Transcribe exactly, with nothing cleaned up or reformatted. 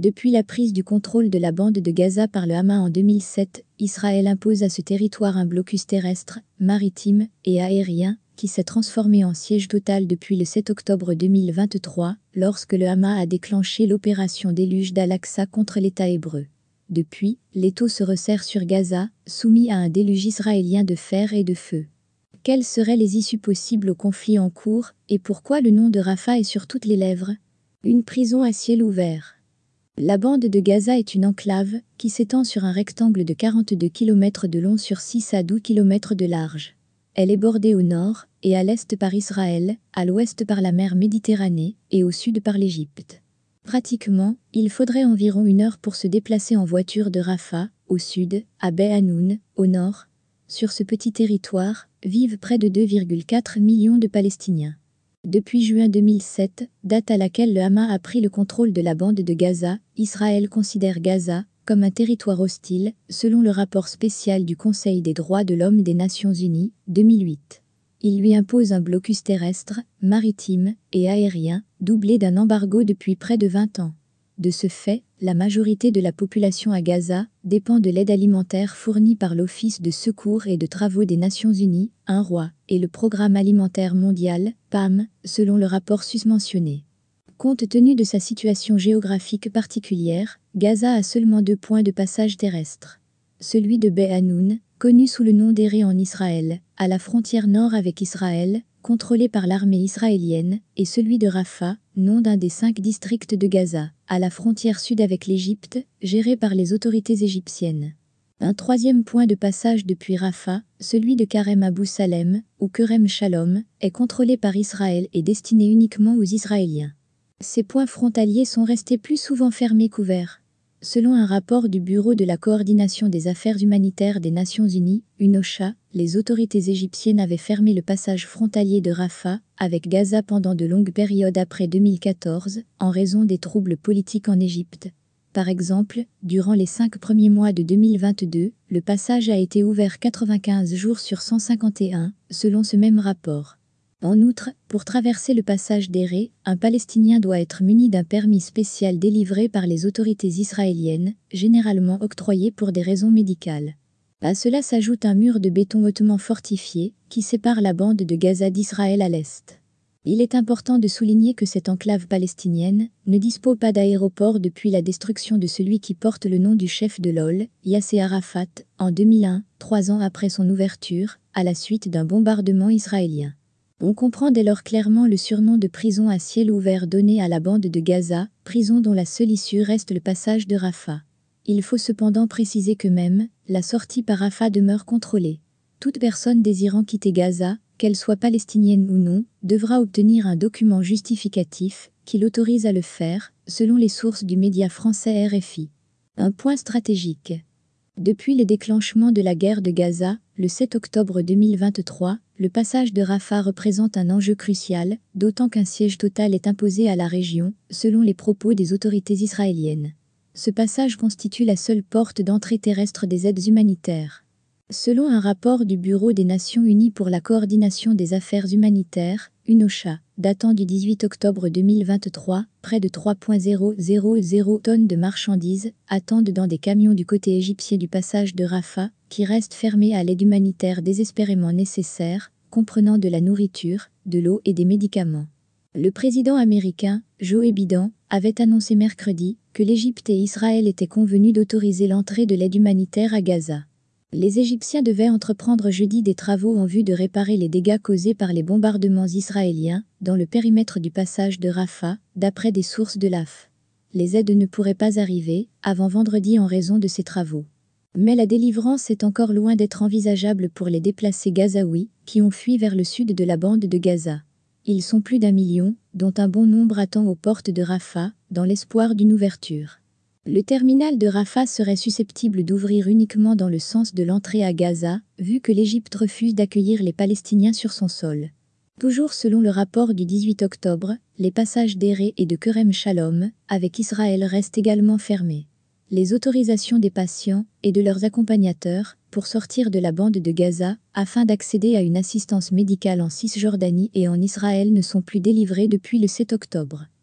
Depuis la prise du contrôle de la bande de Gaza par le Hamas en deux mille sept, Israël impose à ce territoire un blocus terrestre, maritime et aérien qui s'est transformé en siège total depuis le sept octobre deux mille vingt-trois, lorsque le Hamas a déclenché l'opération Déluge d'Al-Aqsa contre l'État hébreu. Depuis, l'étau se resserre sur Gaza, soumis à un déluge israélien de fer et de feu. Quelles seraient les issues possibles au conflit en cours, et pourquoi le nom de Rafah est sur toutes les lèvres? Une prison à ciel ouvert. La bande de Gaza est une enclave qui s'étend sur un rectangle de quarante-deux kilomètres de long sur six à douze kilomètres de large. Elle est bordée au nord et à l'est par Israël, à l'ouest par la mer Méditerranée et au sud par l'Égypte. Pratiquement, il faudrait environ une heure pour se déplacer en voiture de Rafah, au sud, à Beit Hanoun, au nord. Sur ce petit territoire, vivent près de deux virgule quatre millions de Palestiniens. Depuis juin deux mille sept, date à laquelle le Hamas a pris le contrôle de la bande de Gaza, Israël considère Gaza comme un territoire hostile, selon le rapport spécial du Conseil des droits de l'homme des Nations Unies, deux mille huit. Il lui impose un blocus terrestre, maritime et aérien, doublé d'un embargo depuis près de vingt ans. De ce fait, la majorité de la population à Gaza dépend de l'aide alimentaire fournie par l'Office de secours et de travaux des Nations Unies, U N R W A, et le Programme alimentaire mondial, P A M, selon le rapport susmentionné. Compte tenu de sa situation géographique particulière, Gaza a seulement deux points de passage terrestre. Celui de Beit Hanoun, connu sous le nom d'Éré en Israël, à la frontière nord avec Israël, contrôlé par l'armée israélienne, et celui de Rafah, nom d'un des cinq districts de Gaza, à la frontière sud avec l'Égypte, géré par les autorités égyptiennes. Un troisième point de passage depuis Rafah, celui de Karem Abou Salem, ou Kerem Shalom, est contrôlé par Israël et destiné uniquement aux Israéliens. Ces points frontaliers sont restés plus souvent fermés qu'ouverts. Selon un rapport du Bureau de la coordination des affaires humanitaires des Nations Unies, UNOCHA, les autorités égyptiennes avaient fermé le passage frontalier de Rafah avec Gaza pendant de longues périodes après deux mille quatorze, en raison des troubles politiques en Égypte. Par exemple, durant les cinq premiers mois de deux mille vingt-deux, le passage a été ouvert quatre-vingt-quinze jours sur cent cinquante et un, selon ce même rapport. En outre, pour traverser le passage d'Éré, un Palestinien doit être muni d'un permis spécial délivré par les autorités israéliennes, généralement octroyé pour des raisons médicales. À cela s'ajoute un mur de béton hautement fortifié, qui sépare la bande de Gaza d'Israël à l'est. Il est important de souligner que cette enclave palestinienne ne dispose pas d'aéroport depuis la destruction de celui qui porte le nom du chef de l'O L, Yasser Arafat, en deux mille un, trois ans après son ouverture, à la suite d'un bombardement israélien. On comprend dès lors clairement le surnom de prison à ciel ouvert donné à la bande de Gaza, prison dont la seule issue reste le passage de Rafah. Il faut cependant préciser que même, la sortie par Rafah demeure contrôlée. Toute personne désirant quitter Gaza, qu'elle soit palestinienne ou non, devra obtenir un document justificatif qui l'autorise à le faire, selon les sources du média français R F I. Un point stratégique. Depuis le déclenchement de la guerre de Gaza, le sept octobre deux mille vingt-trois, le passage de Rafah représente un enjeu crucial, d'autant qu'un siège total est imposé à la région, selon les propos des autorités israéliennes. Ce passage constitue la seule porte d'entrée terrestre des aides humanitaires. Selon un rapport du Bureau des Nations Unies pour la coordination des affaires humanitaires, UNOCHA, datant du dix-huit octobre deux mille vingt-trois, près de trois virgule zéro zéro tonnes de marchandises attendent dans des camions du côté égyptien du passage de Rafah, qui reste fermé à l'aide humanitaire désespérément nécessaire, comprenant de la nourriture, de l'eau et des médicaments. Le président américain, Joe Biden, avait annoncé mercredi que l'Égypte et Israël étaient convenus d'autoriser l'entrée de l'aide humanitaire à Gaza. Les Égyptiens devaient entreprendre jeudi des travaux en vue de réparer les dégâts causés par les bombardements israéliens dans le périmètre du passage de Rafah, d'après des sources de l'A F. Les aides ne pourraient pas arriver avant vendredi en raison de ces travaux. Mais la délivrance est encore loin d'être envisageable pour les déplacés gazaouis qui ont fui vers le sud de la bande de Gaza. Ils sont plus d'un million, dont un bon nombre attend aux portes de Rafah, dans l'espoir d'une ouverture. Le terminal de Rafah serait susceptible d'ouvrir uniquement dans le sens de l'entrée à Gaza, vu que l'Égypte refuse d'accueillir les Palestiniens sur son sol. Toujours selon le rapport du dix-huit octobre, les passages d'Éré et de Kerem Shalom, avec Israël restent également fermés. Les autorisations des patients et de leurs accompagnateurs pour sortir de la bande de Gaza afin d'accéder à une assistance médicale en Cisjordanie et en Israël ne sont plus délivrées depuis le sept octobre.